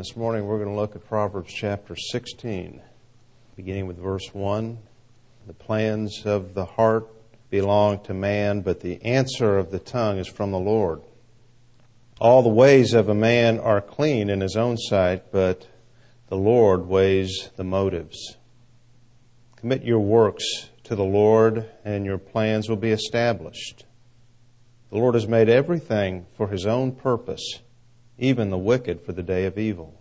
This morning we're going to look at Proverbs chapter 16, beginning with verse 1. The plans of the heart belong to man, but the answer of the tongue is from the Lord. All the ways of a man are clean in his own sight, but the Lord weighs the motives. Commit your works to the Lord, and your plans will be established. The Lord has made everything for His own purpose, even the wicked for the day of evil.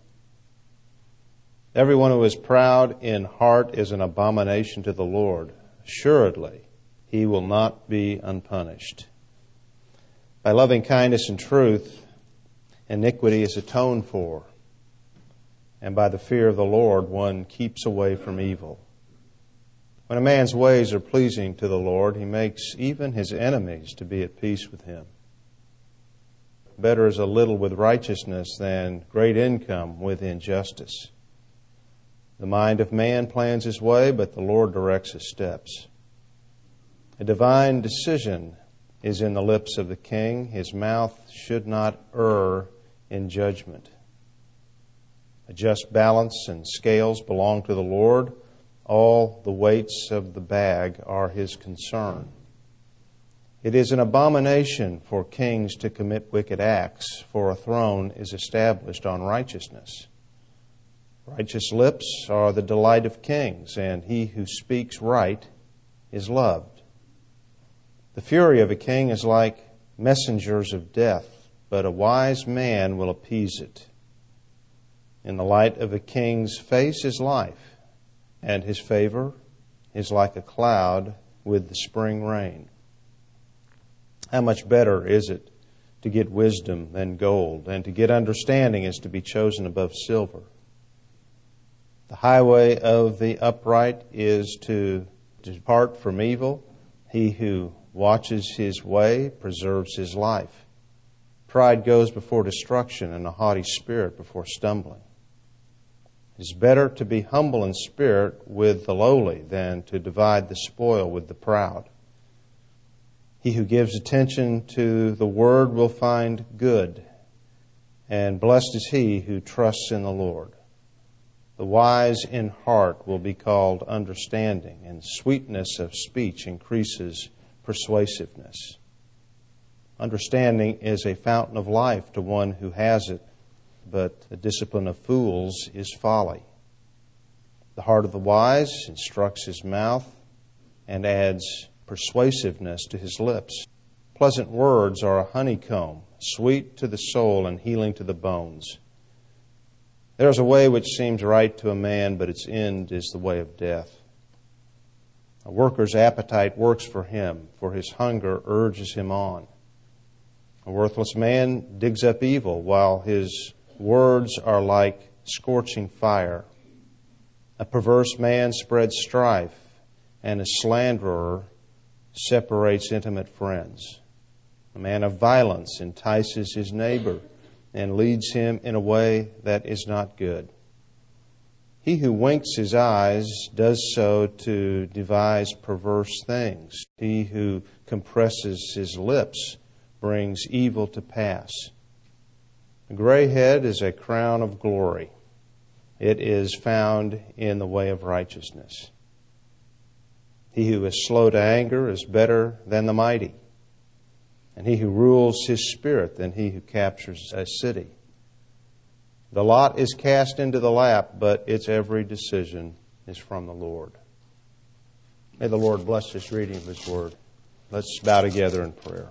Everyone who is proud in heart is an abomination to the Lord. Assuredly, he will not be unpunished. By loving kindness and truth, iniquity is atoned for, and by the fear of the Lord one keeps away from evil. When a man's ways are pleasing to the Lord, He makes even his enemies to be at peace with him. Better is a little with righteousness than great income with injustice. The mind of man plans his way, but the Lord directs his steps. A divine decision is in the lips of the king. His mouth should not err in judgment. A just balance and scales belong to the Lord. All the weights of the bag are His concern. It is an abomination for kings to commit wicked acts, for a throne is established on righteousness. Righteous lips are the delight of kings, and he who speaks right is loved. The fury of a king is like messengers of death, but a wise man will appease it. In the light of a king's face is life, and his favor is like a cloud with the spring rain. How much better is it to get wisdom than gold, and to get understanding is to be chosen above silver. The highway of the upright is to depart from evil. He who watches his way preserves his life. Pride goes before destruction, and a haughty spirit before stumbling. It is better to be humble in spirit with the lowly than to divide the spoil with the proud. He who gives attention to the word will find good, and blessed is he who trusts in the Lord. The wise in heart will be called understanding, and sweetness of speech increases persuasiveness. Understanding is a fountain of life to one who has it, but the discipline of fools is folly. The heart of the wise instructs his mouth and adds persuasiveness to his lips. Pleasant words are a honeycomb, sweet to the soul and healing to the bones. There is a way which seems right to a man, but its end is the way of death. A worker's appetite works for him, for his hunger urges him on. A worthless man digs up evil, while his words are like scorching fire. A perverse man spreads strife, and a slanderer separates intimate friends. A man of violence entices his neighbor and leads him in a way that is not good. He who winks his eyes does so to devise perverse things. He who compresses his lips brings evil to pass. A gray head is a crown of glory. It is found in the way of righteousness. He who is slow to anger is better than the mighty, and he who rules his spirit than he who captures a city. The lot is cast into the lap, but its every decision is from the Lord. May the Lord bless this reading of His Word. Let's bow together in prayer.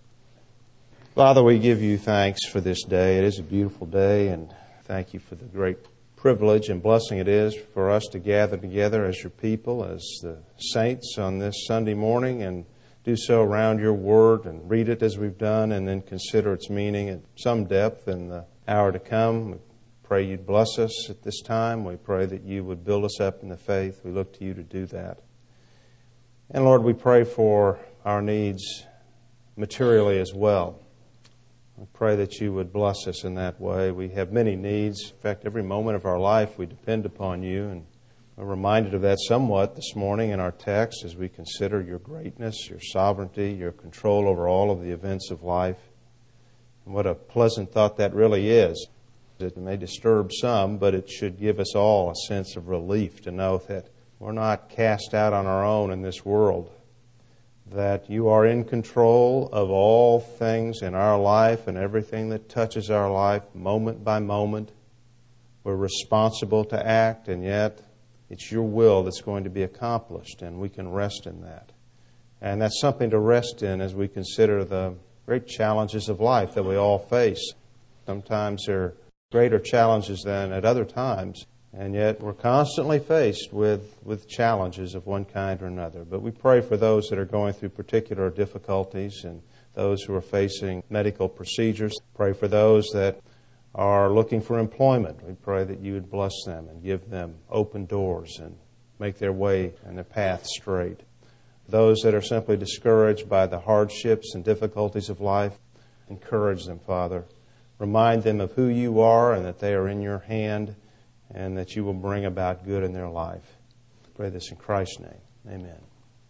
Father, we give You thanks for this day. It is a beautiful day, and thank You for the great privilege and blessing it is for us to gather together as Your people, as the saints on this Sunday morning, and do so around Your Word and read it as we've done, and then consider its meaning at some depth in the hour to come. We pray You'd bless us at this time. We pray that You would build us up in the faith. We look to You to do that. And Lord, we pray for our needs materially as well. We pray that You would bless us in that way. We have many needs. In fact, every moment of our life we depend upon You, and we're reminded of that somewhat this morning in our text as we consider Your greatness, Your sovereignty, Your control over all of the events of life. And what a pleasant thought that really is. It may disturb some, but it should give us all a sense of relief to know that we're not cast out on our own in this world, that you are in control of all things in our life and everything that touches our life moment by moment. We're responsible to act, and yet it's your will that's going to be accomplished, and we can rest in that. And that's something to rest in as we consider the great challenges of life that we all face. Sometimes they're greater challenges than at other times, and yet we're constantly faced with challenges of one kind or another. But we pray for those that are going through particular difficulties and those who are facing medical procedures. Pray for those that are looking for employment. We pray that you would bless them and give them open doors and make their way and their path straight. Those that are simply discouraged by the hardships and difficulties of life, encourage them, Father. Remind them of who you are and that they are in your hand and that you will bring about good in their life. I pray this in Christ's name. Amen.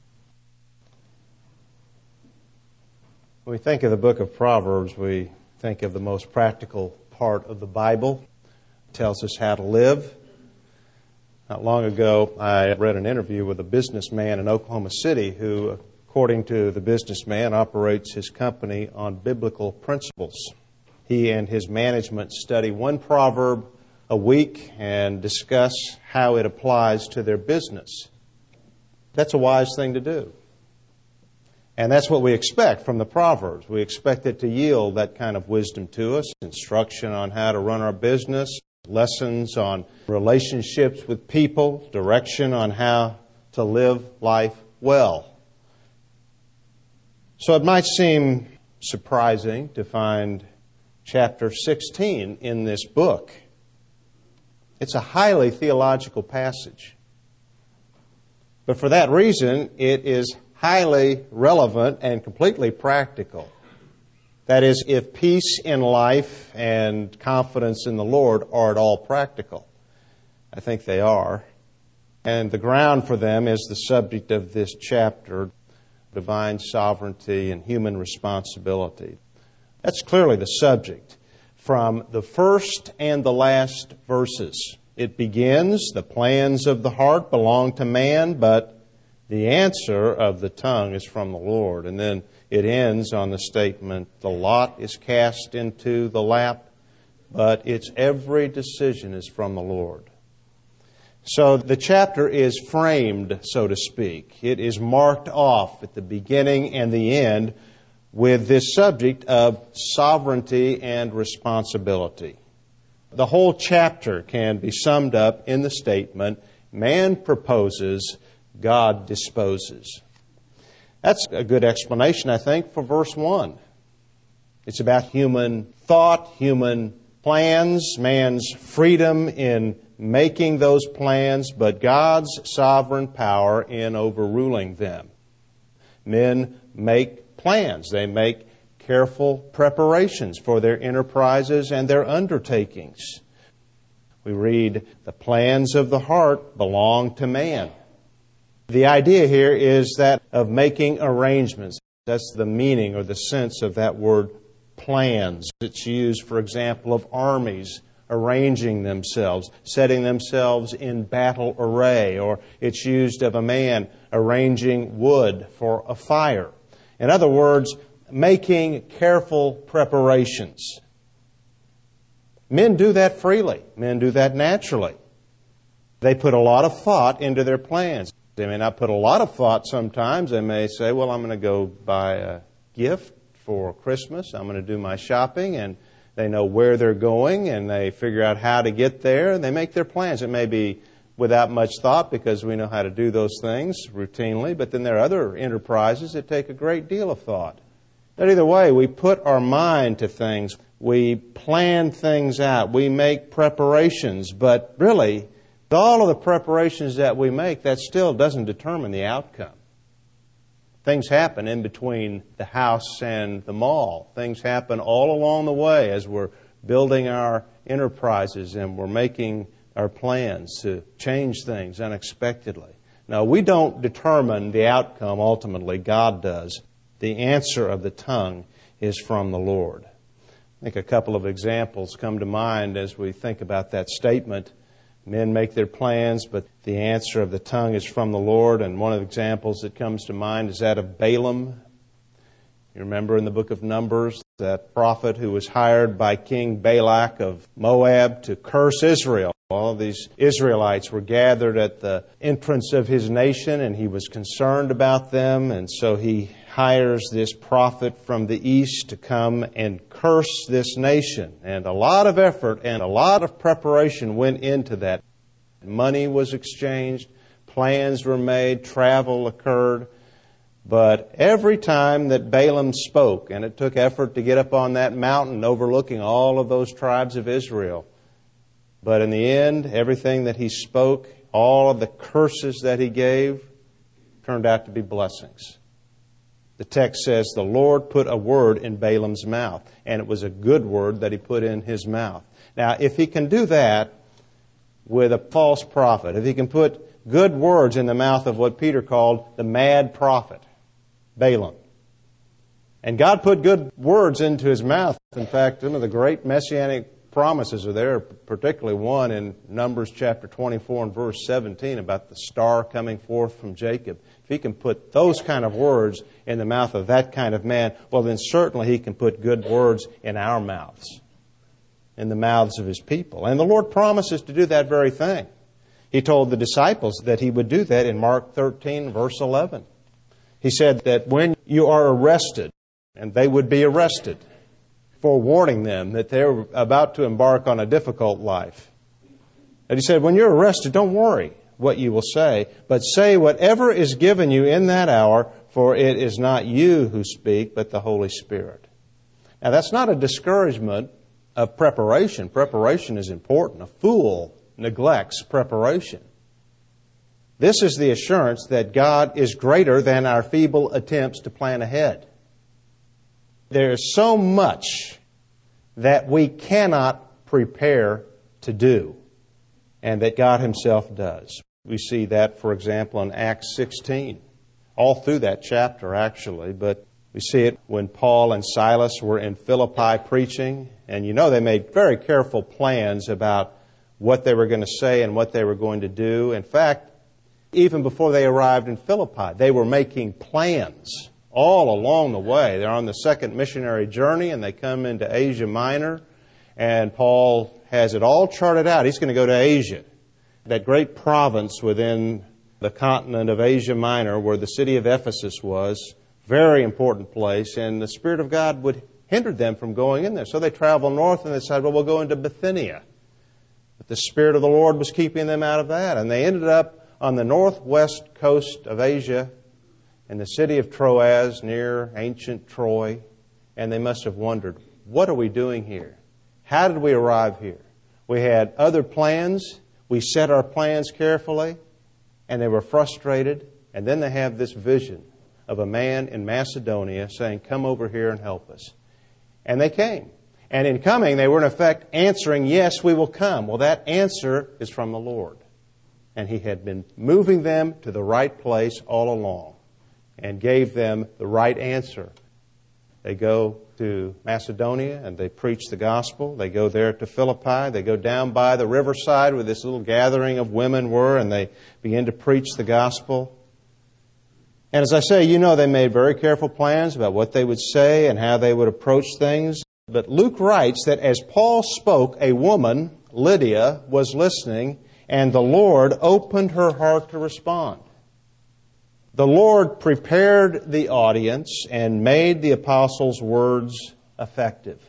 When we think of the book of Proverbs, we think of the most practical part of the Bible. It tells us how to live. Not long ago, I read an interview with a businessman in Oklahoma City who, according to the businessman, operates his company on biblical principles. He and his management study one proverb a week and discuss how it applies to their business. That's a wise thing to do. And that's what we expect from the Proverbs. We expect it to yield that kind of wisdom to us, instruction on how to run our business, lessons on relationships with people, direction on how to live life well. So it might seem surprising to find chapter 16 in this book. It's a highly theological passage. But for that reason, it is highly relevant and completely practical. That is, if peace in life and confidence in the Lord are at all practical. I think they are. And the ground for them is the subject of this chapter, divine sovereignty and human responsibility. That's clearly the subject. From the first and the last verses, it begins, the plans of the heart belong to man, but the answer of the tongue is from the Lord. And then it ends on the statement, the lot is cast into the lap, but its every decision is from the Lord. So the chapter is framed, so to speak. It is marked off at the beginning and the end with this subject of sovereignty and responsibility. The whole chapter can be summed up in the statement, man proposes, God disposes. That's a good explanation, I think, for verse 1. It's about human thought, human plans, man's freedom in making those plans, but God's sovereign power in overruling them. Men make plans. They make careful preparations for their enterprises and their undertakings. We read, the plans of the heart belong to man. The idea here is that of making arrangements. That's the meaning or the sense of that word plans. It's used, for example, of armies arranging themselves, setting themselves in battle array, or it's used of a man arranging wood for a fire. In other words, making careful preparations. Men do that freely. Men do that naturally. They put a lot of thought into their plans. They may not put a lot of thought sometimes. They may say, well, I'm going to go buy a gift for Christmas. I'm going to do my shopping, and they know where they're going, and they figure out how to get there, and they make their plans. It may be without much thought because we know how to do those things routinely, but then there are other enterprises that take a great deal of thought. But either way, we put our mind to things. We plan things out. We make preparations, but really, all of the preparations that we make, that still doesn't determine the outcome. Things happen in between the house and the mall. Things happen all along the way as we're building our enterprises and we're making our plans to change things unexpectedly. Now, we don't determine the outcome ultimately. God does. The answer of the tongue is from the Lord. I think a couple of examples come to mind as we think about that statement. Men make their plans, but the answer of the tongue is from the Lord. And one of the examples that comes to mind is that of Balaam. You remember in the book of Numbers, that prophet who was hired by King Balak of Moab to curse Israel. All of these Israelites were gathered at the entrance of his nation, and he was concerned about them. And so he hires this prophet from the east to come and curse this nation. And a lot of effort and a lot of preparation went into that. Money was exchanged, plans were made, travel occurred. But every time that Balaam spoke, and it took effort to get up on that mountain overlooking all of those tribes of Israel, but in the end, everything that he spoke, all of the curses that he gave, turned out to be blessings. The text says the Lord put a word in Balaam's mouth, and it was a good word that he put in his mouth. Now, if he can do that with a false prophet, if he can put good words in the mouth of what Peter called the mad prophet, Balaam, and God put good words into his mouth. In fact, some of the great messianic promises are there, particularly one in Numbers chapter 24 and verse 17 about the star coming forth from Jacob. If he can put those kind of words in the mouth of that kind of man, well, then certainly he can put good words in our mouths, in the mouths of his people. And the Lord promises to do that very thing. He told the disciples that he would do that in Mark 13, verse 11. He said that when you are arrested, and they would be arrested, forewarning them that they were about to embark on a difficult life. And he said, when you're arrested, don't worry what you will say, but say whatever is given you in that hour, for it is not you who speak, but the Holy Spirit. Now, that's not a discouragement of preparation. Preparation is important. A fool neglects preparation. This is the assurance that God is greater than our feeble attempts to plan ahead. There is so much that we cannot prepare to do, and that God Himself does. We see that, for example, in Acts 16, all through that chapter, actually, but we see it when Paul and Silas were in Philippi preaching, and you know they made very careful plans about what they were going to say and what they were going to do. In fact, even before they arrived in Philippi, they were making plans all along the way. They're on the second missionary journey, and they come into Asia Minor, and Paul has it all charted out. He's going to go to Asia, that great province within the continent of Asia Minor where the city of Ephesus was, very important place, and the Spirit of God would hinder them from going in there. So they travel north, and they decide, well, we'll go into Bithynia. But the Spirit of the Lord was keeping them out of that, and they ended up on the northwest coast of Asia in the city of Troas near ancient Troy, and they must have wondered, what are we doing here? How did we arrive here? We had other plans. We set our plans carefully, and they were frustrated. And then they have this vision of a man in Macedonia saying, come over here and help us. And they came. And in coming, they were in effect answering, yes, we will come. Well, that answer is from the Lord. And He had been moving them to the right place all along and gave them the right answer. They go to Macedonia and they preach the gospel. They go there to Philippi. They go down by the riverside where this little gathering of women were, and they begin to preach the gospel. And as I say, you know, they made very careful plans about what they would say and how they would approach things. But Luke writes that as Paul spoke, a woman, Lydia, was listening, and the Lord opened her heart to respond. The Lord prepared the audience and made the apostles' words effective.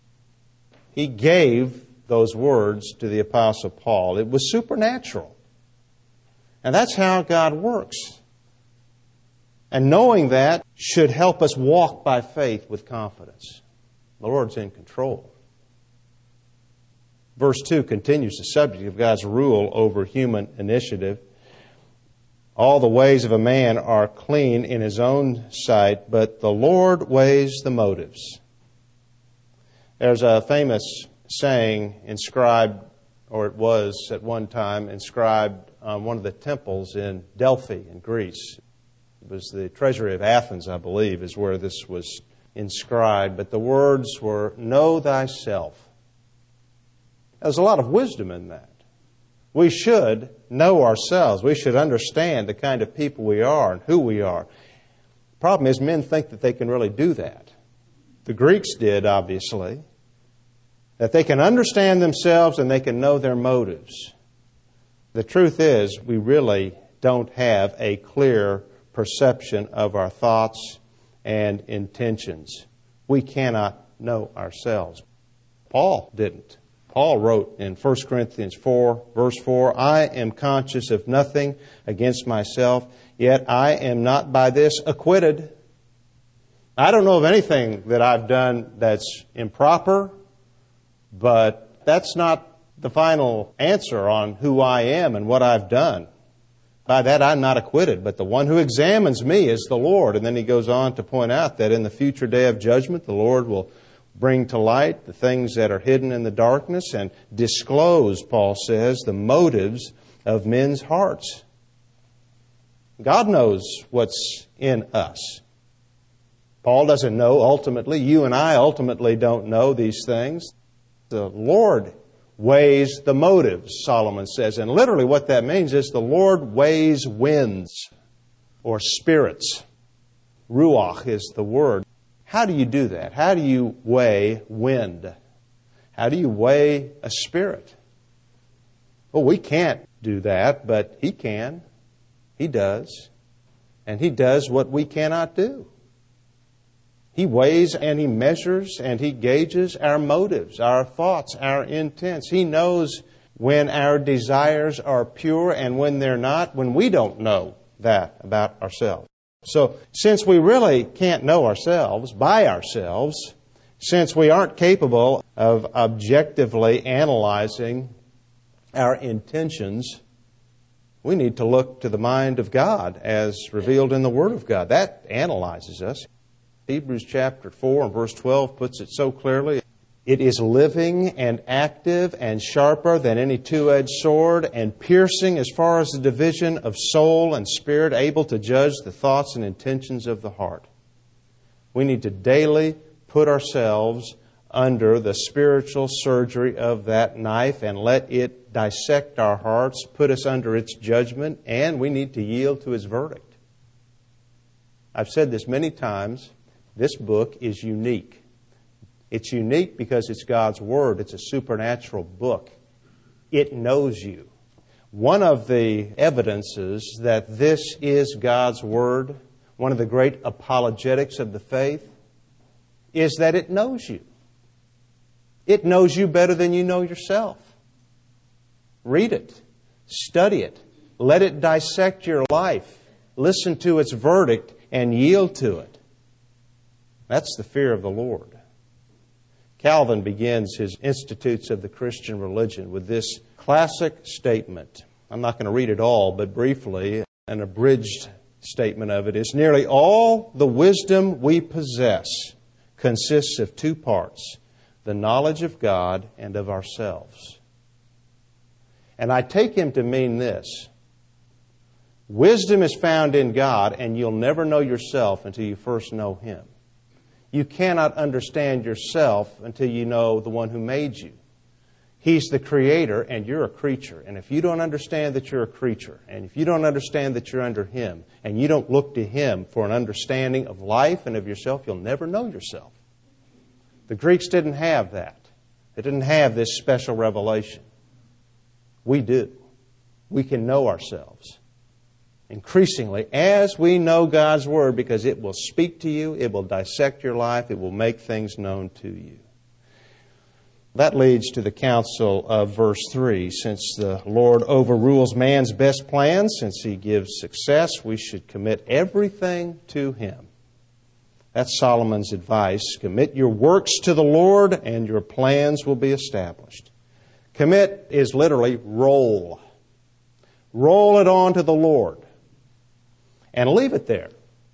He gave those words to the Apostle Paul. It was supernatural. And that's how God works. And knowing that should help us walk by faith with confidence. The Lord's in control. Verse 2 continues the subject of God's rule over human initiative. All the ways of a man are clean in his own sight, but the Lord weighs the motives. There's a famous saying inscribed, or it was at one time inscribed on one of the temples in Delphi in Greece. It was the treasury of Athens, I believe, is where this was inscribed, but the words were, "Know thyself." There's a lot of wisdom in that. We should know ourselves. We should understand the kind of people we are and who we are. The problem is men think that they can really do that. The Greeks did, obviously. That they can understand themselves and they can know their motives. The truth is, we really don't have a clear perception of our thoughts and intentions. We cannot know ourselves. Paul didn't. Paul wrote in 1 Corinthians 4, verse 4, "I am conscious of nothing against myself, yet I am not by this acquitted." I don't know of anything that I've done that's improper, but that's not the final answer on who I am and what I've done. By that I'm not acquitted, but the one who examines me is the Lord. And then he goes on to point out that in the future day of judgment, the Lord will bring to light the things that are hidden in the darkness and disclose, Paul says, the motives of men's hearts. God knows what's in us. Paul doesn't know ultimately. You and I ultimately don't know these things. The Lord weighs the motives, Solomon says. And literally what that means is the Lord weighs winds or spirits. Ruach is the word. How do you do that? How do you weigh wind? How do you weigh a spirit? Well, we can't do that, but He can. He does. And He does what we cannot do. He weighs and He measures and He gauges our motives, our thoughts, our intents. He knows when our desires are pure and when they're not, when we don't know that about ourselves. So, since we really can't know ourselves by ourselves, since we aren't capable of objectively analyzing our intentions, we need to look to the mind of God as revealed in the Word of God. That analyzes us. Hebrews chapter 4 and verse 12 puts it so clearly. "It is living and active and sharper than any two-edged sword and piercing as far as the division of soul and spirit, able to judge the thoughts and intentions of the heart." We need to daily put ourselves under the spiritual surgery of that knife and let it dissect our hearts, put us under its judgment, and we need to yield to His verdict. I've said this many times. This book is unique. It's unique because it's God's Word. It's a supernatural book. It knows you. One of the evidences that this is God's Word, one of the great apologetics of the faith, is that it knows you. It knows you better than you know yourself. Read it. Study it. Let it dissect your life. Listen to its verdict and yield to it. That's the fear of the Lord. Calvin begins his Institutes of the Christian Religion with this classic statement. I'm not going to read it all, but briefly, an abridged statement of it is, "Nearly all the wisdom we possess consists of two parts, the knowledge of God and of ourselves." And I take him to mean this. Wisdom is found in God, and you'll never know yourself until you first know Him. You cannot understand yourself until you know the one who made you. He's the Creator and you're a creature. And if you don't understand that you're a creature, and if you don't understand that you're under Him, and you don't look to Him for an understanding of life and of yourself, you'll never know yourself. The Greeks didn't have that. They didn't have this special revelation. We do. We can know ourselves. Increasingly, as we know God's Word, because it will speak to you, it will dissect your life, it will make things known to you. That leads to the counsel of verse 3. Since the Lord overrules man's best plans, since He gives success, we should commit everything to Him. That's Solomon's advice. Commit your works to the Lord, and your plans will be established. Commit is literally roll. Roll it on to the Lord. And leave it there.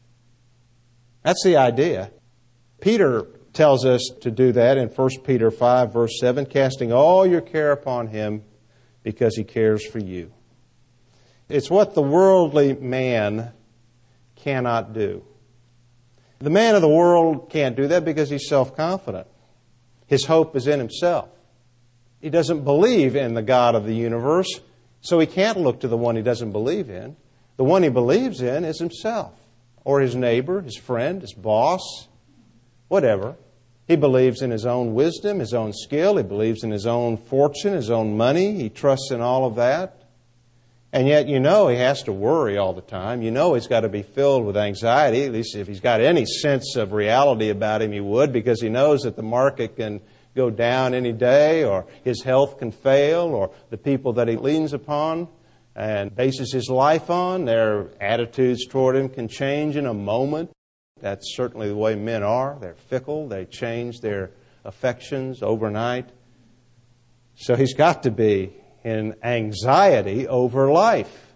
That's the idea. Peter tells us to do that in 1 Peter 5, verse 7, casting all your care upon Him because He cares for you. It's what the worldly man cannot do. The man of the world can't do that because he's self-confident. His hope is in himself. He doesn't believe in the God of the universe, so he can't look to the one he doesn't believe in. The one he believes in is himself, or his neighbor, his friend, his boss, whatever. He believes in his own wisdom, his own skill. He believes in his own fortune, his own money. He trusts in all of that. And yet he has to worry all the time. He's got to be filled with anxiety. At least if he's got any sense of reality about him, he would, because he knows that the market can go down any day, or his health can fail, or the people that he leans upon and bases his life on, their attitudes toward him can change in a moment. That's certainly the way men are. They're fickle. They change their affections overnight. So he's got to be in anxiety over life.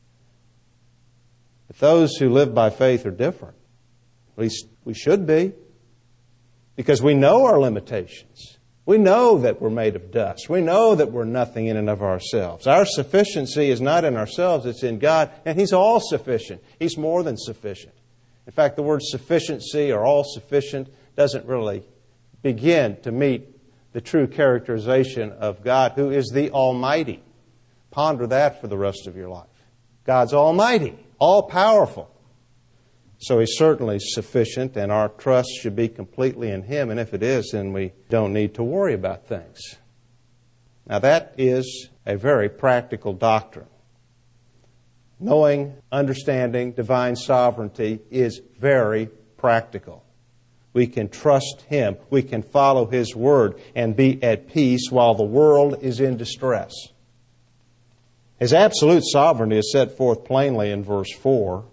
But those who live by faith are different. At least we should be. Because we know our limitations. We know that we're made of dust. We know that we're nothing in and of ourselves. Our sufficiency is not in ourselves, it's in God. And He's all sufficient. He's more than sufficient. In fact, the word sufficiency or all sufficient doesn't really begin to meet the true characterization of God, who is the Almighty. Ponder that for the rest of your life. God's almighty, all-powerful. So He's certainly sufficient, and our trust should be completely in Him. And if it is, then we don't need to worry about things. Now that is a very practical doctrine. Knowing, understanding divine sovereignty is very practical. We can trust Him. We can follow His Word and be at peace while the world is in distress. His absolute sovereignty is set forth plainly in verse 4.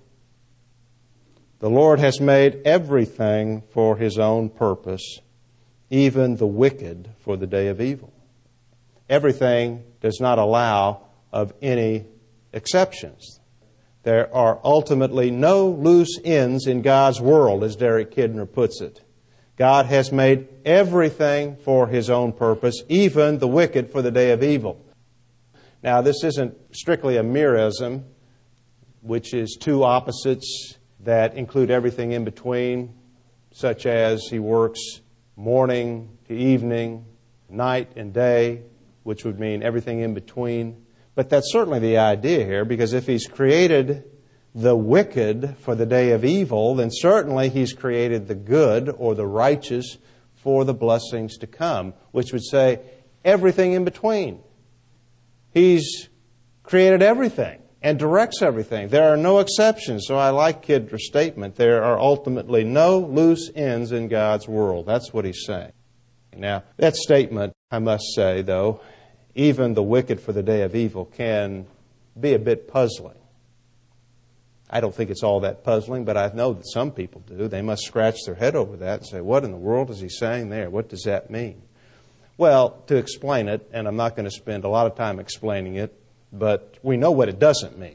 The Lord has made everything for His own purpose, even the wicked for the day of evil. Everything does not allow of any exceptions. There are ultimately no loose ends in God's world, as Derek Kidner puts it. God has made everything for His own purpose, even the wicked for the day of evil. Now, this isn't strictly a merism, which is two opposites that include everything in between, such as He works morning to evening, night and day, which would mean everything in between. But that's certainly the idea here, because if He's created the wicked for the day of evil, then certainly He's created the good or the righteous for the blessings to come, which would say everything in between. He's created everything and directs everything. There are no exceptions. So I like Kidner's statement. There are ultimately no loose ends in God's world. That's what he's saying. Now, that statement, I must say, though, even the wicked for the day of evil can be a bit puzzling. I don't think it's all that puzzling, but I know that some people do. They must scratch their head over that and say, what in the world is he saying there? What does that mean? Well, to explain it, and I'm not going to spend a lot of time explaining it, but we know what it doesn't mean.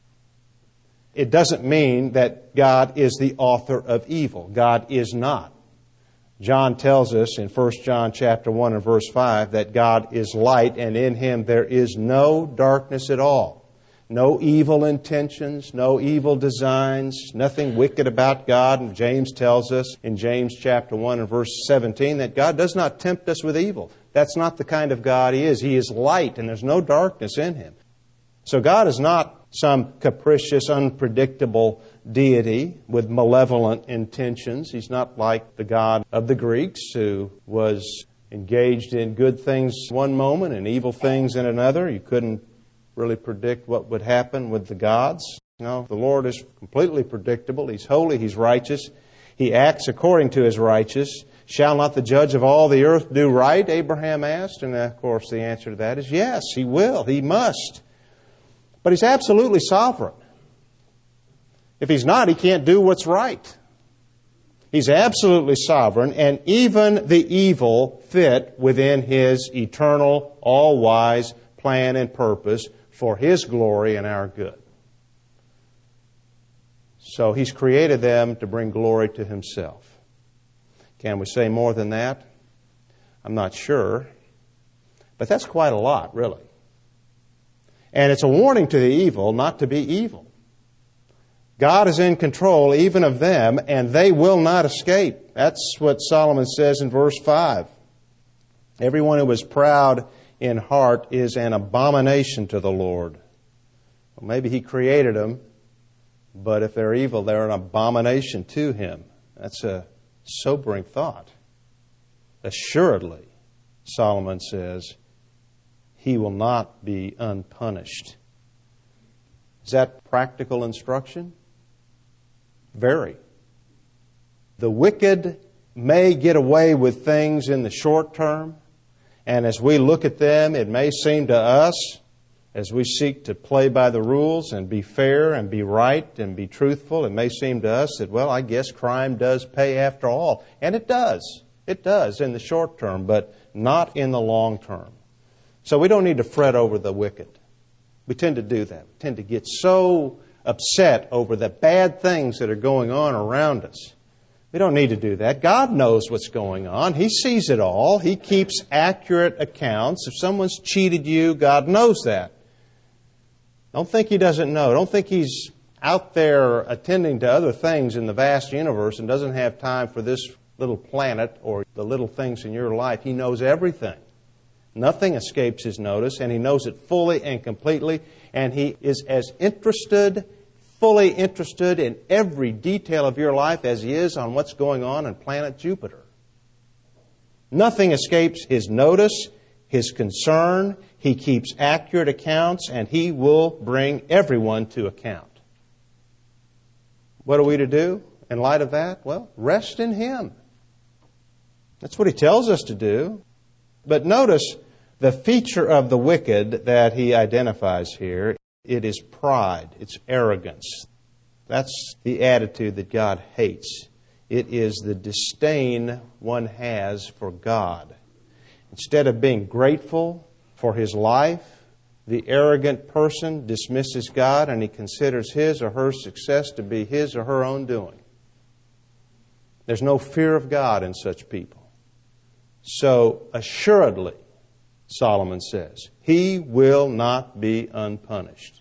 It doesn't mean that God is the author of evil. God is not. John tells us in 1 John chapter 1 and verse 5 that God is light, and in Him there is no darkness at all. No evil intentions, no evil designs, nothing wicked about God. And James tells us in James chapter 1 and verse 17 that God does not tempt us with evil. That's not the kind of God He is. He is light, and there's no darkness in Him. So God is not some capricious, unpredictable deity with malevolent intentions. He's not like the God of the Greeks, who was engaged in good things one moment and evil things in another. You couldn't really predict what would happen with the gods. No, the Lord is completely predictable. He's holy. He's righteous. He acts according to His righteousness. Shall not the judge of all the earth do right? Abraham asked. And of course the answer to that is yes, He will. He must. But He's absolutely sovereign. If He's not, He can't do what's right. He's absolutely sovereign, and even the evil fit within His eternal, all-wise plan and purpose for His glory and our good. So He's created them to bring glory to Himself. Can we say more than that? I'm not sure. But that's quite a lot, really. And it's a warning to the evil not to be evil. God is in control even of them, and they will not escape. That's what Solomon says in verse 5. Everyone who is proud in heart is an abomination to the Lord. Well, maybe He created them, but if they're evil, they're an abomination to Him. That's a sobering thought. Assuredly, Solomon says, he will not be unpunished. Is that practical instruction? Very. The wicked may get away with things in the short term, and as we look at them, it may seem to us, as we seek to play by the rules and be fair and be right and be truthful, it may seem to us that, well, I guess crime does pay after all. And it does. It does in the short term, but not in the long term. So we don't need to fret over the wicked. We tend to do that. We tend to get so upset over the bad things that are going on around us. We don't need to do that. God knows what's going on. He sees it all. He keeps accurate accounts. If someone's cheated you, God knows that. Don't think He doesn't know. Don't think He's out there attending to other things in the vast universe and doesn't have time for this little planet or the little things in your life. He knows everything. Nothing escapes His notice, and He knows it fully and completely, and He is as fully interested in every detail of your life as He is on what's going on planet Jupiter. Nothing escapes His notice, His concern. He keeps accurate accounts, and He will bring everyone to account. What are we to do in light of that? Well, rest in Him. That's what He tells us to do. But notice the feature of the wicked that he identifies here. It is pride. It's arrogance. That's the attitude that God hates. It is the disdain one has for God. Instead of being grateful for his life, the arrogant person dismisses God and he considers his or her success to be his or her own doing. There's no fear of God in such people. So assuredly, Solomon says, he will not be unpunished.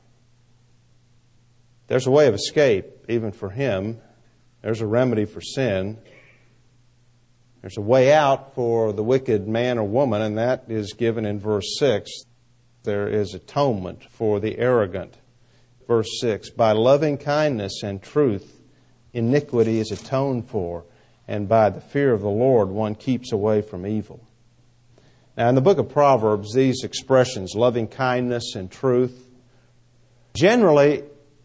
There's a way of escape, even for him. There's a remedy for sin. There's a way out for the wicked man or woman, and that is given in verse 6. There is atonement for the arrogant. Verse 6, by loving kindness and truth, iniquity is atoned for, and by the fear of the Lord one keeps away from evil. Now, in the book of Proverbs, these expressions, loving kindness and truth, generally,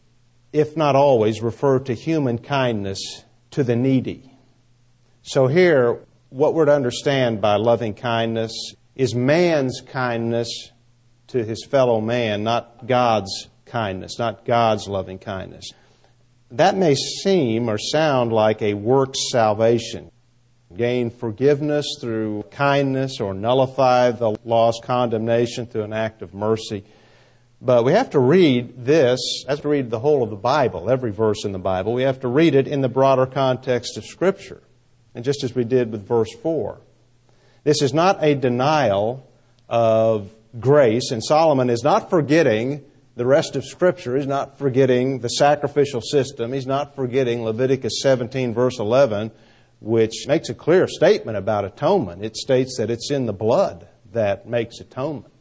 if not always, refer to human kindness to the needy. So here, what we're to understand by loving kindness is man's kindness to his fellow man, not God's kindness, not God's loving kindness. That may seem or sound like a works salvation. Gain forgiveness through kindness or nullify the law's condemnation through an act of mercy. But we have to read this, as we read the whole of the Bible, every verse in the Bible, we have to read it in the broader context of Scripture. And just as we did with verse 4. This is not a denial of grace, and Solomon is not forgetting the rest of Scripture. He's not forgetting the sacrificial system. He's not forgetting Leviticus 17, verse 11, which makes a clear statement about atonement. It states that it's in the blood that makes atonement.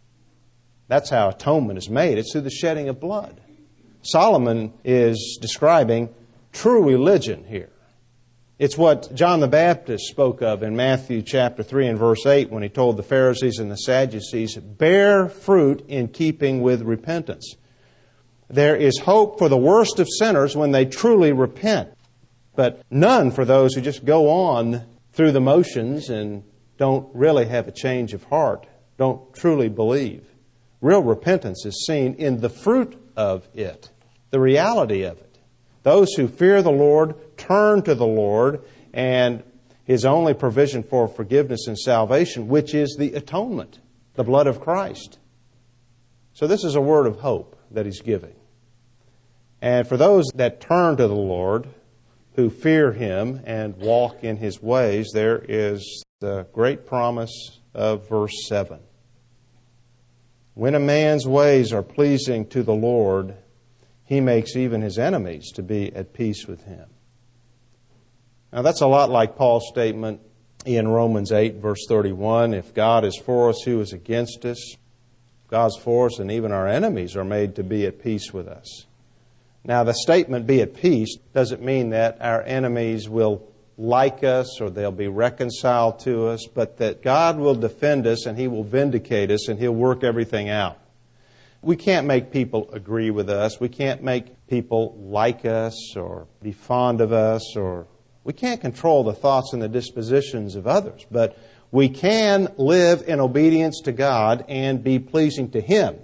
That's how atonement is made. It's through the shedding of blood. Solomon is describing true religion here. It's what John the Baptist spoke of in Matthew chapter 3 and verse 8 when he told the Pharisees and the Sadducees, bear fruit in keeping with repentance. There is hope for the worst of sinners when they truly repent, but none for those who just go on through the motions and don't really have a change of heart, don't truly believe. Real repentance is seen in the fruit of it, the reality of it. Those who fear the Lord turn to the Lord and His only provision for forgiveness and salvation, which is the atonement, the blood of Christ. So this is a word of hope that He's giving. And for those that turn to the Lord, who fear Him and walk in His ways, there is the great promise of verse 7. When a man's ways are pleasing to the Lord, He makes even His enemies to be at peace with Him. Now that's a lot like Paul's statement in Romans 8, verse 31. If God is for us, who is against us? God's for us, and even our enemies are made to be at peace with us. Now the statement, be at peace, doesn't mean that our enemies will like us or they'll be reconciled to us, but that God will defend us and He will vindicate us and He'll work everything out. We can't make people agree with us. We can't make people like us or be fond of us, or we can't control the thoughts and the dispositions of others, but we can live in obedience to God and be pleasing to Him.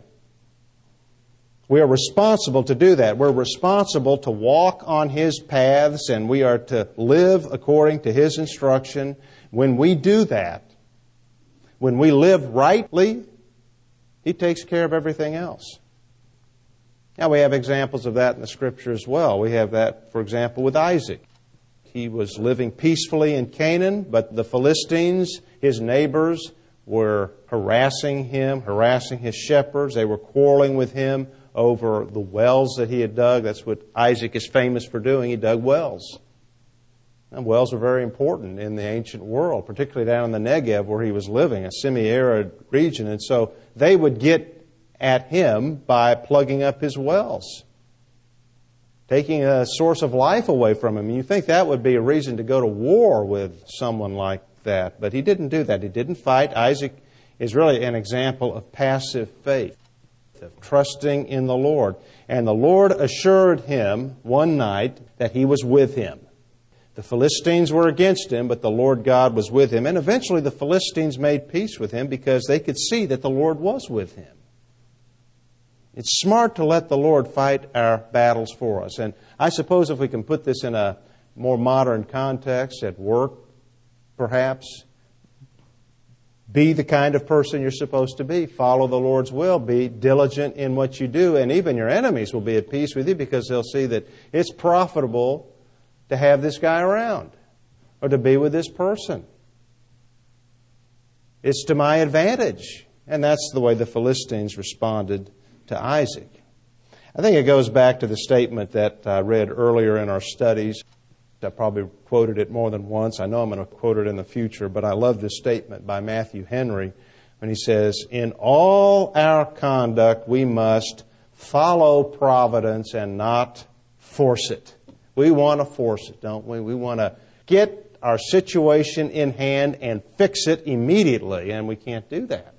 We are responsible to do that. We're responsible to walk on His paths, and we are to live according to His instruction. When we do that, when we live rightly, He takes care of everything else. Now, we have examples of that in the Scripture as well. We have that, for example, with Isaac. He was living peacefully in Canaan, but the Philistines, his neighbors, were harassing him, harassing his shepherds. They were quarreling with him over the wells that he had dug. That's what Isaac is famous for doing. He dug wells. And wells are very important in the ancient world, particularly down in the Negev where he was living, a semi-arid region. And so they would get at him by plugging up his wells, taking a source of life away from him. And you think that would be a reason to go to war with someone like that. But he didn't do that. He didn't fight. Isaac is really an example of passive faith, of trusting in the Lord. And the Lord assured him one night that He was with him. The Philistines were against him, but the Lord God was with him. And eventually the Philistines made peace with him because they could see that the Lord was with him. It's smart to let the Lord fight our battles for us. And I suppose if we can put this in a more modern context, at work, perhaps, be the kind of person you're supposed to be. Follow the Lord's will. Be diligent in what you do. And even your enemies will be at peace with you because they'll see that it's profitable to have this guy around or to be with this person. It's to my advantage. And that's the way the Philistines responded to Isaac. I think it goes back to the statement that I read earlier in our studies. I probably quoted it more than once. I know I'm going to quote it in the future, but I love this statement by Matthew Henry when he says, "In all our conduct we must follow providence and not force it." We want to force it, don't we? We want to get our situation in hand and fix it immediately, and we can't do that.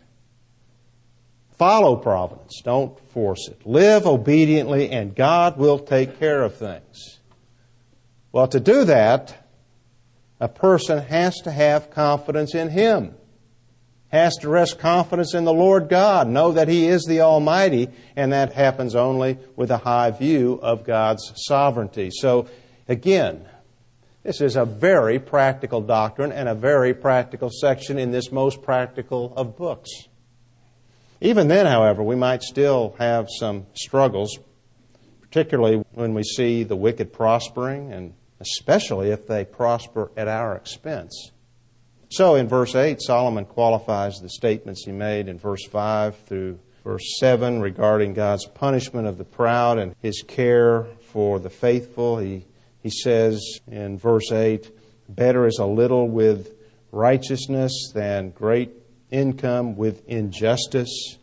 Follow providence, don't force it. Live obediently, and God will take care of things. Well, to do that, a person has to have confidence in Him. Has to rest confidence in the Lord God. Know that He is the Almighty, and that happens only with a high view of God's sovereignty. So, again, this is a very practical doctrine and a very practical section in this most practical of books. Even then, however, we might still have some struggles, particularly when we see the wicked prospering, and especially if they prosper at our expense. So in verse 8, Solomon qualifies the statements he made in verse 5 through verse 7 regarding God's punishment of the proud and His care for the faithful. He says in verse 8, "Better is a little with righteousness than great income with injustice."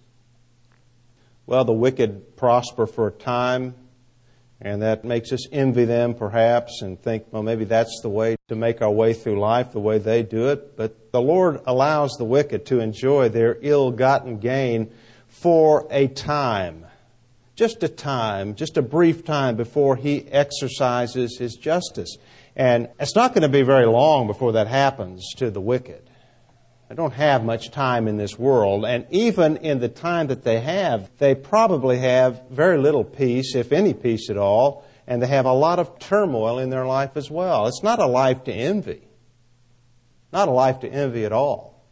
Well, the wicked prosper for a time, and that makes us envy them perhaps and think, well, maybe that's the way to make our way through life, the way they do it. But the Lord allows the wicked to enjoy their ill-gotten gain for a time. Just a time, just a brief time before He exercises His justice. And it's not going to be very long before that happens to the wicked. They don't have much time in this world, and even in the time that they probably have very little peace, if any peace at all, and they have a lot of turmoil in their life as well. It's not a life to envy. Not a life to envy at all.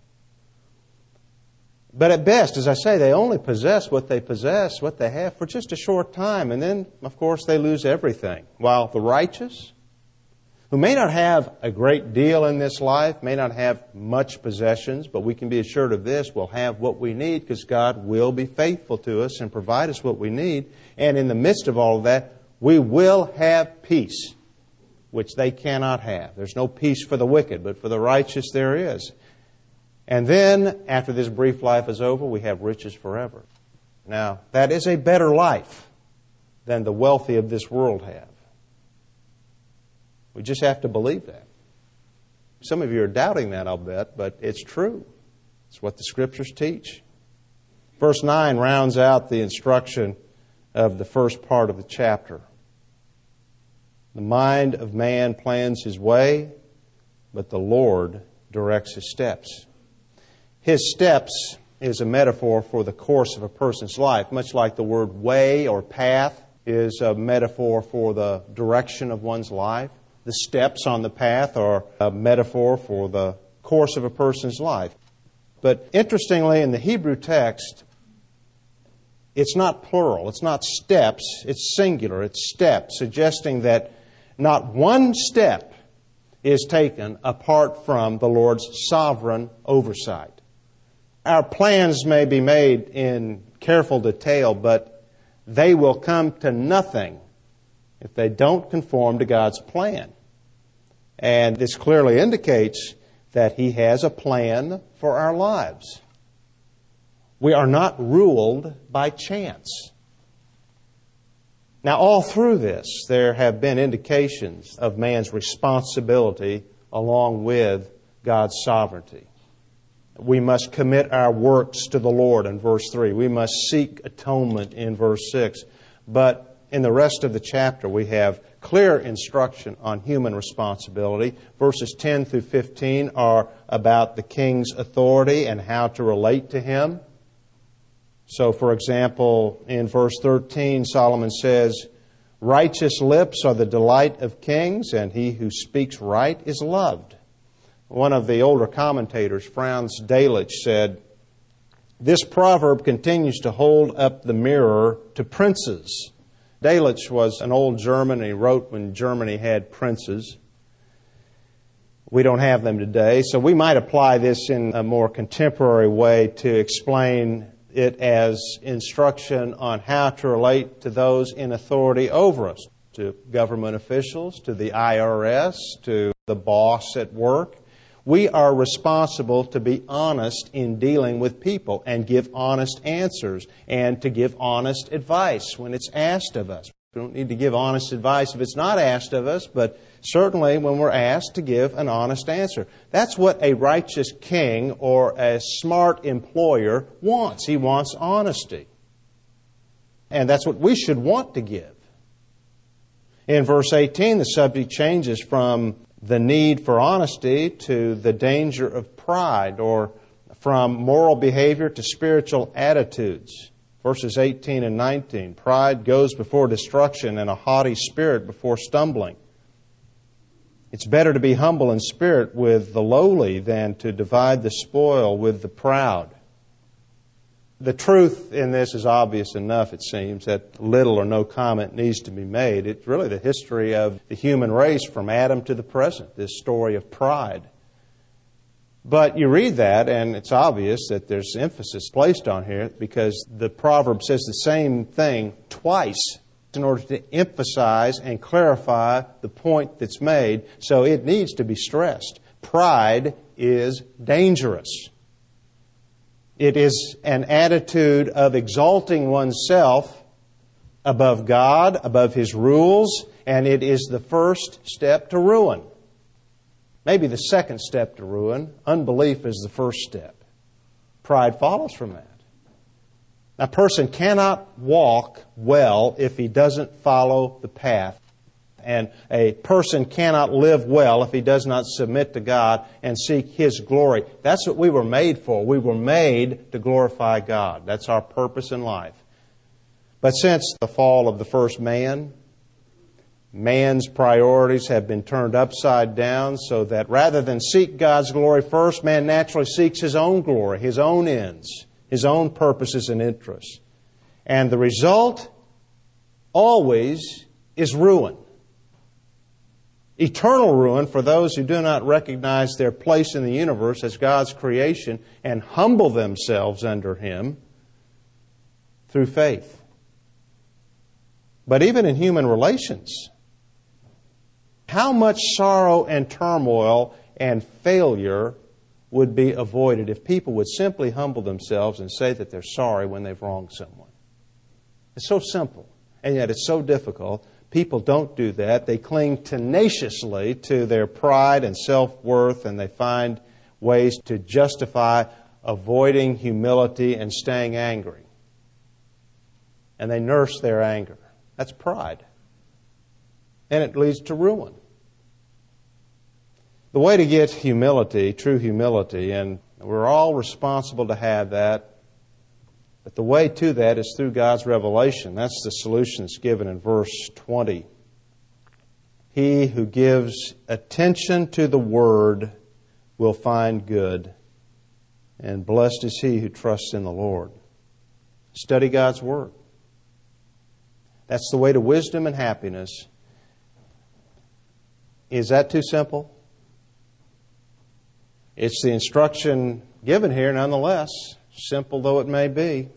But at best, as I say, they only possess what they have for just a short time, and then, of course, they lose everything. While the righteous, who may not have a great deal in this life, may not have much possessions, but we can be assured of this, we'll have what we need because God will be faithful to us and provide us what we need. And in the midst of all of that, we will have peace, which they cannot have. There's no peace for the wicked, but for the righteous there is. And then, after this brief life is over, we have riches forever. Now, that is a better life than the wealthy of this world have. We just have to believe that. Some of you are doubting that, I'll bet, but it's true. It's what the Scriptures teach. Verse 9 rounds out the instruction of the first part of the chapter. The mind of man plans his way, but the Lord directs his steps. His steps is a metaphor for the course of a person's life, much like the word way or path is a metaphor for the direction of one's life. The steps on the path are a metaphor for the course of a person's life. But interestingly, in the Hebrew text, it's not plural, it's not steps, it's singular, it's steps, suggesting that not one step is taken apart from the Lord's sovereign oversight. Our plans may be made in careful detail, but they will come to nothing if they don't conform to God's plan. And this clearly indicates that He has a plan for our lives. We are not ruled by chance. Now, all through this, there have been indications of man's responsibility along with God's sovereignty. We must commit our works to the Lord in verse 3. We must seek atonement in verse 6. But in the rest of the chapter, we have clear instruction on human responsibility. Verses 10 through 15 are about the king's authority and how to relate to him. So, for example, in verse 13, Solomon says, "Righteous lips are the delight of kings, and he who speaks right is loved." One of the older commentators, Franz Delitzsch, said, "This proverb continues to hold up the mirror to princes." Delitzsch was an old German, and he wrote when Germany had princes. We don't have them today, so we might apply this in a more contemporary way to explain it as instruction on how to relate to those in authority over us, to government officials, to the IRS, to the boss at work. We are responsible to be honest in dealing with people and give honest answers and to give honest advice when it's asked of us. We don't need to give honest advice if it's not asked of us, but certainly when we're asked to give an honest answer. That's what a righteous king or a smart employer wants. He wants honesty. And that's what we should want to give. In verse 18, the subject changes from the need for honesty to the danger of pride, or from moral behavior to spiritual attitudes. Verses 18 and 19, pride goes before destruction and a haughty spirit before stumbling. It's better to be humble in spirit with the lowly than to divide the spoil with the proud. The truth in this is obvious enough, it seems, that little or no comment needs to be made. It's really the history of the human race from Adam to the present, this story of pride. But you read that, and it's obvious that there's emphasis placed on here because the proverb says the same thing twice in order to emphasize and clarify the point that's made. So it needs to be stressed. Pride is dangerous. It is an attitude of exalting oneself above God, above His rules, and it is the first step to ruin. Maybe the second step to ruin. Unbelief is the first step. Pride follows from that. A person cannot walk well if he doesn't follow the path. And a person cannot live well if he does not submit to God and seek His glory. That's what we were made for. We were made to glorify God. That's our purpose in life. But since the fall of the first man, man's priorities have been turned upside down so that rather than seek God's glory first, man naturally seeks his own glory, his own ends, his own purposes and interests. And the result always is ruin. eternal ruin for those who do not recognize their place in the universe as God's creation and humble themselves under Him through faith. But even in human relations, how much sorrow and turmoil and failure would be avoided if people would simply humble themselves and say that they're sorry when they've wronged someone. It's so simple, and yet it's so difficult. People don't do that. They cling tenaciously to their pride and self-worth, and they find ways to justify avoiding humility and staying angry. And they nurse their anger. That's pride. And it leads to ruin. The way to get humility, true humility, and we're all responsible to have that, but the way to that is through God's revelation. That's the solution that's given in verse 20. He who gives attention to the Word will find good, and blessed is he who trusts in the Lord. Study God's Word. That's the way to wisdom and happiness. Is that too simple? It's the instruction given here nonetheless, simple though it may be.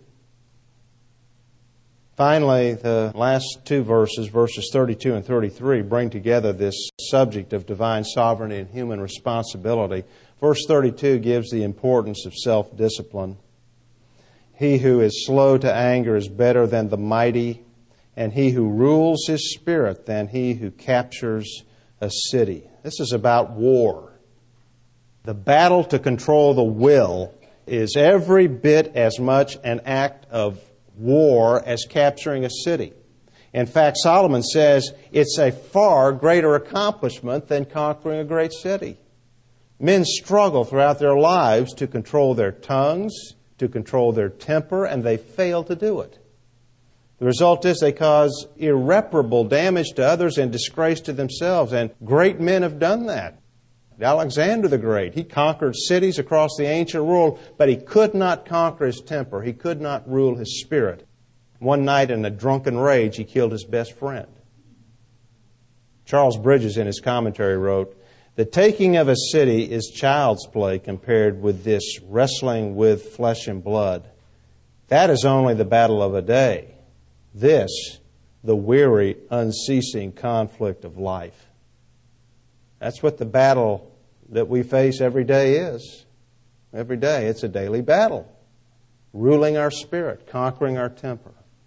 Finally, the last two verses, verses 32 and 33, bring together this subject of divine sovereignty and human responsibility. Verse 32 gives the importance of self-discipline. He who is slow to anger is better than the mighty, and he who rules his spirit than he who captures a city. This is about war. The battle to control the will is every bit as much an act of war as capturing a city. In fact, Solomon says it's a far greater accomplishment than conquering a great city. Men struggle throughout their lives to control their tongues, to control their temper, and they fail to do it. The result is they cause irreparable damage to others and disgrace to themselves, and great men have done that. Alexander the Great, he conquered cities across the ancient world, but he could not conquer his temper. He could not rule his spirit. One night in a drunken rage, he killed his best friend. Charles Bridges in his commentary wrote, "The taking of a city is child's play compared with this wrestling with flesh and blood. That is only the battle of a day. This, the weary, unceasing conflict of life." That's what the battle that we face every day is. Every day, it's a daily battle. Ruling our spirit, conquering our temper.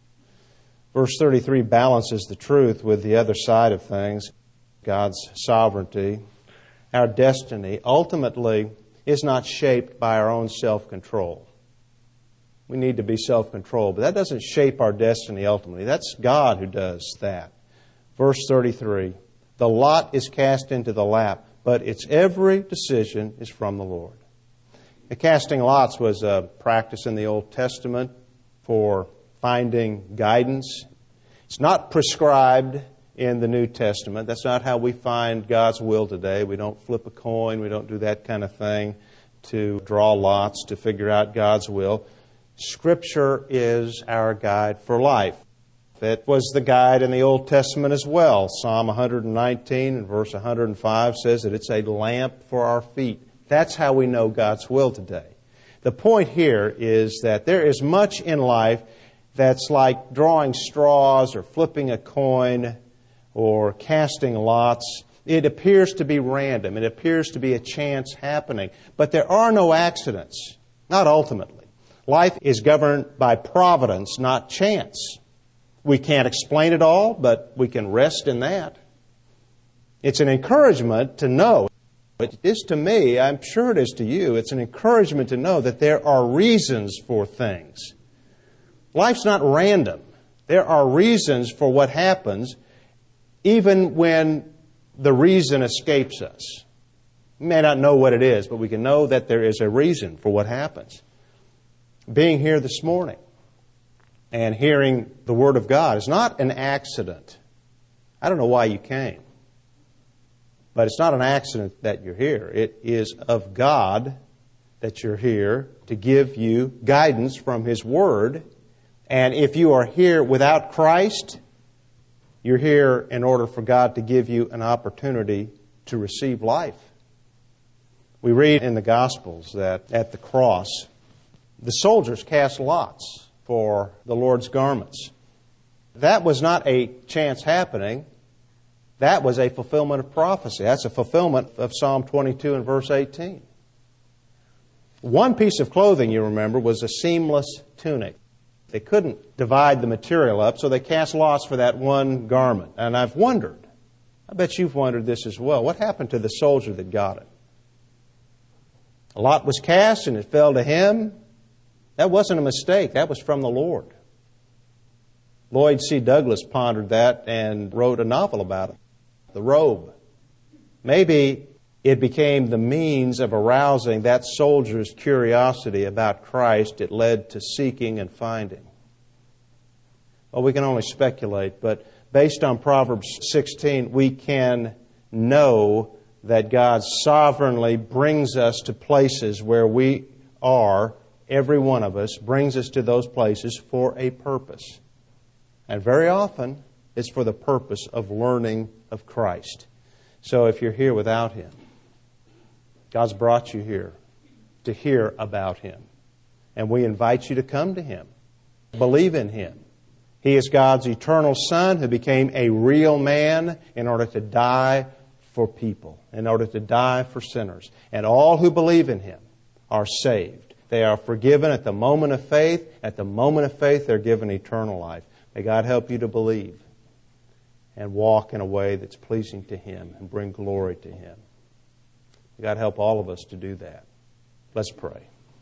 Verse 33 balances the truth with the other side of things, God's sovereignty. Our destiny ultimately is not shaped by our own self-control. We need to be self-controlled, but that doesn't shape our destiny ultimately. That's God who does that. Verse 33, the lot is cast into the lap, but its every decision is from the Lord. The casting lots was a practice in the Old Testament for finding guidance. It's not prescribed in the New Testament. That's not how we find God's will today. We don't flip a coin. We don't do that kind of thing to draw lots to figure out God's will. Scripture is our guide for life. It was the guide in the Old Testament as well. Psalm 119 and verse 105 says that it's a lamp for our feet. That's how we know God's will today. The point here is that there is much in life that's like drawing straws or flipping a coin or casting lots. It appears to be random. It appears to be a chance happening. But there are no accidents, not ultimately. Life is governed by providence, not chance. We can't explain it all, but we can rest in that. It's an encouragement to know. It is to me, I'm sure it is to you, it's an encouragement to know that there are reasons for things. Life's not random. There are reasons for what happens, even when the reason escapes us. We may not know what it is, but we can know that there is a reason for what happens. Being here this morning and hearing the Word of God is not an accident. I don't know why you came, but it's not an accident that you're here. It is of God that you're here to give you guidance from His Word. And if you are here without Christ, You're here in order for God to give you an opportunity to receive life. We read in the Gospels that at the cross, the soldiers cast lots for the Lord's garments. That was not a chance happening. That was a fulfillment of prophecy. That's a fulfillment of Psalm 22 and verse 18. One piece of clothing, you remember, was a seamless tunic. They couldn't divide the material up, so they cast lots for that one garment. And I've wondered, I bet you've wondered this as well, what happened to the soldier that got it? A lot was cast and it fell to him. That wasn't a mistake. That was from the Lord. Lloyd C. Douglas pondered that and wrote a novel about it, The Robe. Maybe it became the means of arousing that soldier's curiosity about Christ. It led to seeking and finding. Well, we can only speculate, but based on Proverbs 16, we can know that God sovereignly brings us to places where we are, every one of us, brings us to those places for a purpose. And very often, it's for the purpose of learning of Christ. So if you're here without Him, God's brought you here to hear about Him. And we invite you to come to Him. Believe in Him. He is God's eternal Son who became a real man in order to die for people, in order to die for sinners. And all who believe in Him are saved. They are forgiven at the moment of faith. At the moment of faith, they're given eternal life. May God help you to believe and walk in a way that's pleasing to Him and bring glory to Him. May God help all of us to do that. Let's pray.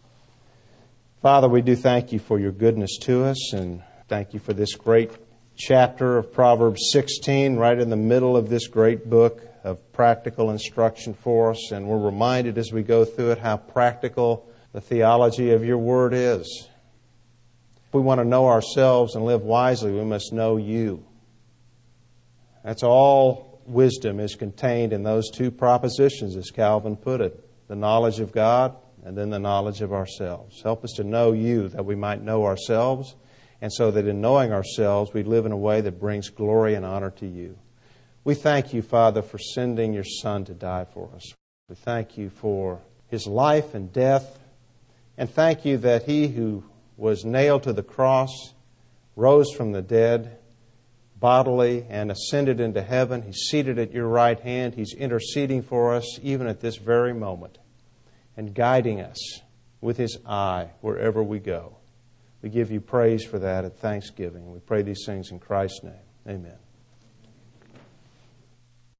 Father, we do thank You for Your goodness to us, and thank You for this great chapter of Proverbs 16, right in the middle of this great book of practical instruction for us. And we're reminded as we go through it how practical the theology of Your Word is. If we want to know ourselves and live wisely, we must know You. That's all wisdom is contained in those two propositions, as Calvin put it. The knowledge of God and then the knowledge of ourselves. Help us to know You that we might know ourselves, and so that in knowing ourselves we live in a way that brings glory and honor to You. We thank You, Father, for sending Your Son to die for us. We thank You for His life and death, and thank You that He who was nailed to the cross rose from the dead bodily and ascended into heaven. He's seated at Your right hand. He's interceding for us even at this very moment and guiding us with His eye wherever we go. We give You praise for that at Thanksgiving. We pray these things in Christ's name. Amen.